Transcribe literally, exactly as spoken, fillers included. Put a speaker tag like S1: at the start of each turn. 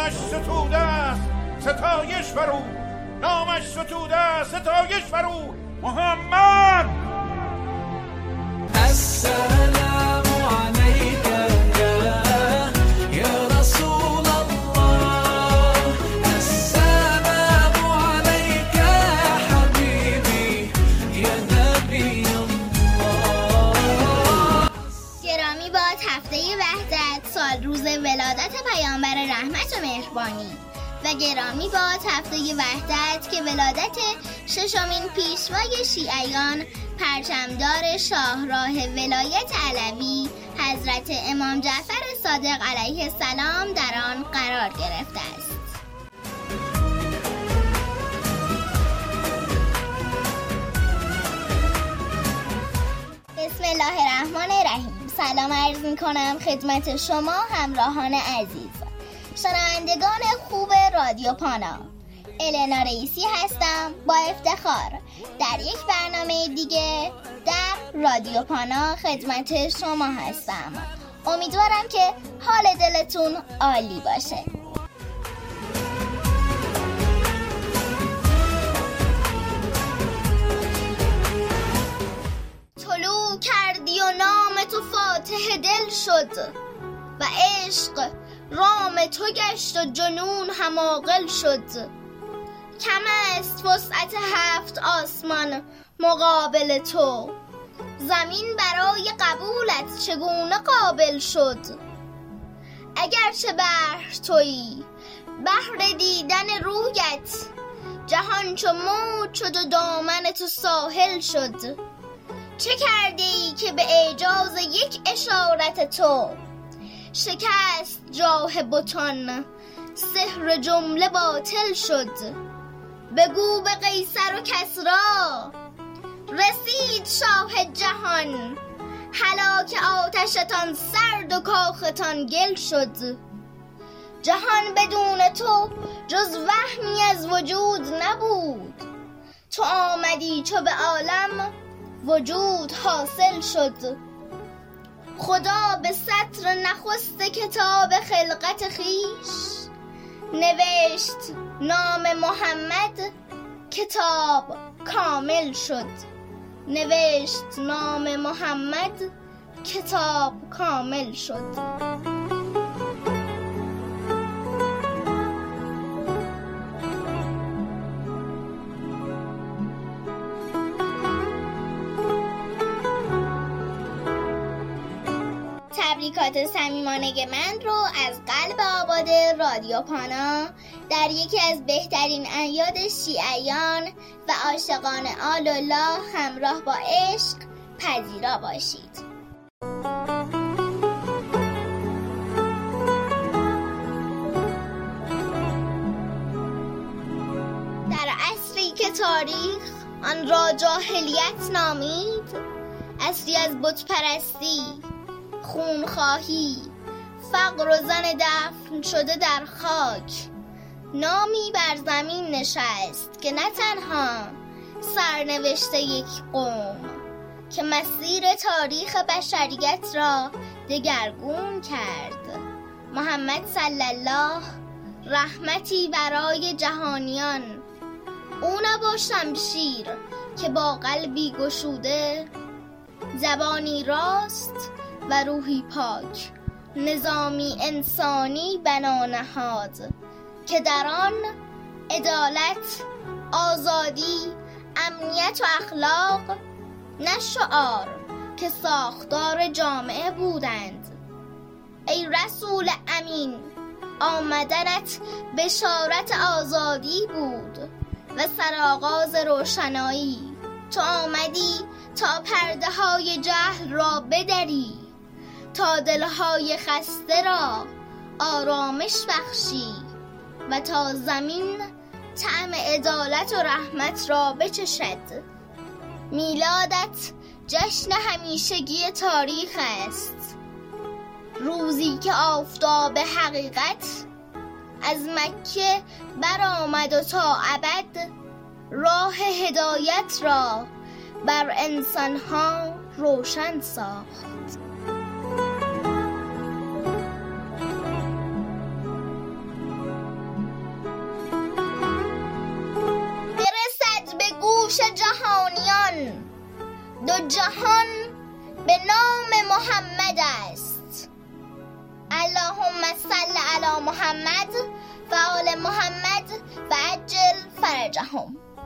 S1: نامش ستوده است ستایش برو، نامش ستوده است ستایش برو محمد.
S2: السلام علیک یا رسول الله، السلام علیک حبیبی یا نبی الله.
S3: گرامی، با هفته وحدت سال روز ولادت پیامبر رحمت و مهربانی و گرامی با هفته وحدت که ولادت ششمین پیشوای شیعیان پرچمدار شاهراه ولایت علوی حضرت امام جعفر صادق علیه السلام در آن قرار گرفته است. بسم الله الرحمن الرحیم. سلام عرض می کنم خدمت شما همراهان عزیز، شنوندگان خوب رادیو پانا. النا رئیسی هستم با افتخار در یک برنامه دیگه در رادیو پانا خدمت شما هستم. امیدوارم که حال دلتون عالی باشه. طلوع کردی و نام تو فاتح دل شد و عشق رام تو گشت و جنون هم عاقل شد. کم است وسعت هفت آسمان مقابل تو، زمین برای قبولت چگونه قابل شد. اگرچه بحر تویی بحر دیدن رویت، جهان چو موج شد و دامن تو ساحل شد. چه کردی که به اعجاز یک اشارت تو شکست جاه بتان، سحر جمله باطل شد. بگو به قیصر و کسری رسید شاه جهان، هلاک آتشتان سرد و کاختان گل شد. جهان بدون تو جز وهمی از وجود نبود، تو آمدی چو به عالم وجود حاصل شد. خدا به سطر نخست کتاب خلقت خیش نوشت نام محمد، کتاب کامل شد. نوشت نام محمد، کتاب کامل شد. تبریکات صمیمانه من رو از قلب آباد رادیو پانا در یکی از بهترین اعیاد شیعیان و عاشقان آل الله همراه با عشق پذیرا باشید. در عصری که تاریخ آن را جاهلیت نامید، عصری از بت پرستی، خونخواهی، فقر و زن دفن شده در خاک، نامی بر زمین نشست که نه تنها سرنوشت یک قوم که مسیر تاریخ بشریت را دگرگون کرد. محمد صلی الله رحمتی برای جهانیان، او نبا شمشیر که با قلبی گشوده، زبانی راست و روحی پاک، نظامی انسانی بنا نهاد که در آن عدالت، آزادی، امنیت و اخلاق نه شعار که ساختار جامعه بودند. ای رسول امین، آمدنت بشارت آزادی بود و سرآغاز روشنایی. تو آمدی تا پرده های جهل را بدری، تا دلهای خسته را آرامش بخشی و تا زمین طعم عدالت و رحمت را بچشد. میلادت جشن همیشگی تاریخ است، روزی که آفتاب حقیقت از مکه برآمد و تا ابد راه هدایت را بر انسانها روشن ساخت. نوش جهانیان، دو جهان به نام محمد است. اللهم صل علی محمد و آل محمد و عجل فرجهم.